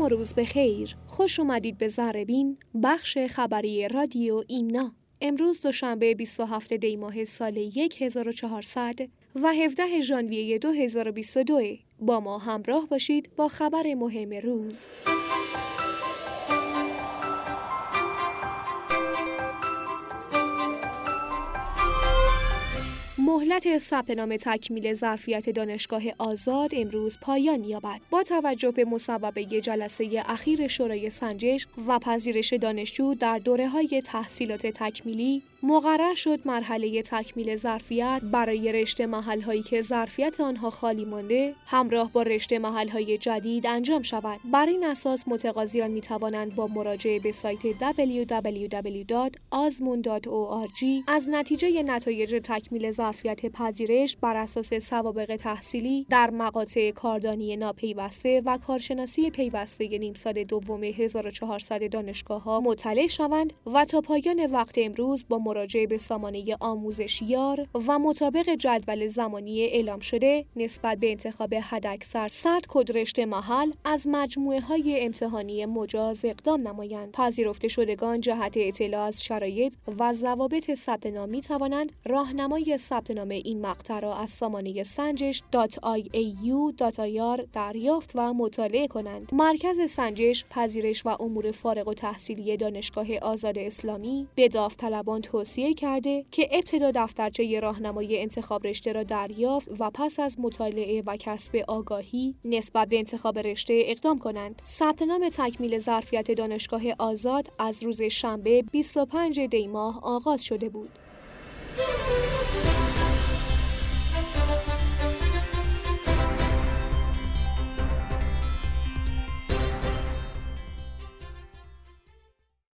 و روز بخیر. خوش اومدید به ذره‌بین، بخش خبری رادیو ایمنا. امروز دوشنبه 27 دی ماه سال 1400 و 17 ژانویه 2022. با ما همراه باشید با خبر مهم روز. مهلت ثبت‌نام تکمیل ظرفیت دانشگاه آزاد امروز پایان می‌یابد. با توجه به مصوبه جلسه اخیر شورای سنجش و پذیرش دانشجو در دوره‌های تحصیلات تکمیلی، مقرر شد مرحله تکمیل ظرفیت برای رشته محل‌هایی که ظرفیت آنها خالی مانده، همراه با رشته محل‌های جدید انجام شود. بر این اساس متقاضیان می‌توانند با مراجعه به سایت www.azmun.org از نتیجه نتایج تکمیل ظرفیت پذیرش بر اساس سوابق تحصیلی در مقاطع کاردانی ناپیوسته و کارشناسی پیوسته نیم سال دوم 1400 دانشگاه‌ها مطلع شوند و تا پایان وقت امروز با مراجعه به سامانه آموزشیار و مطابق جدول زمانی اعلام شده نسبت به انتخاب حداکثر 100 کد رشته محل از مجموعه‌های امتحانی مجاز اقدام نمایند. پذیرفته شدگان جهت اطلاع از شرایط و ضوابط ثبت‌نام می‌توانند راهنمای ثبت‌نام این مقطع را از سامانه sanjesh.iau.ir دریافت و مطالعه کنند. مرکز سنجش، پذیرش و امور فارغ التحصیلی دانشگاه آزاد اسلامی به داوطلبان توصیه کرده که ابتدا دفترچه راهنمای انتخاب رشته را دریافت و پس از مطالعه و کسب آگاهی نسبت به انتخاب رشته اقدام کنند. ثبت‌نام تکمیل ظرفیت دانشگاه آزاد از روز شنبه 25 دی ماه آغاز شده بود.